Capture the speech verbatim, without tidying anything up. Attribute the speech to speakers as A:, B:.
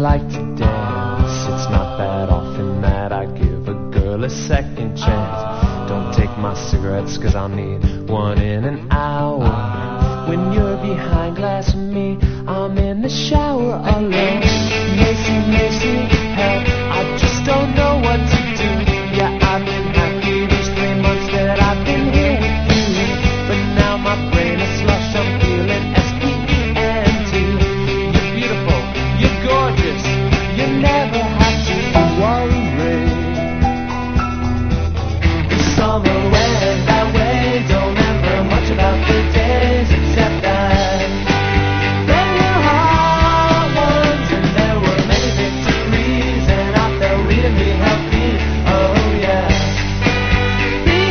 A: like to dance. It's not that often that I give a girl a second chance. Don't take my cigarettes, cause I'll need one in an hour. When you're behind glass with me, I'm in the shower alone. Macy, Macy, help, I just don't know what to do. Yeah, I've been happy these three months that I've been here with you. But now my brain is slush, I'm feeling S P E N T. You're beautiful, you're gorgeous, you never have to worry. The summer